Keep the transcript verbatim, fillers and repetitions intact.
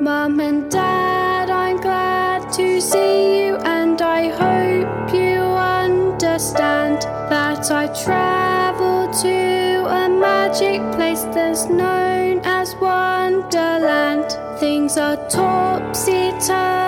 Mum and Dad, I'm glad to see you, and I hope you understand that I travel to a magic place that's known as Wonderland. Things are topsy-turvy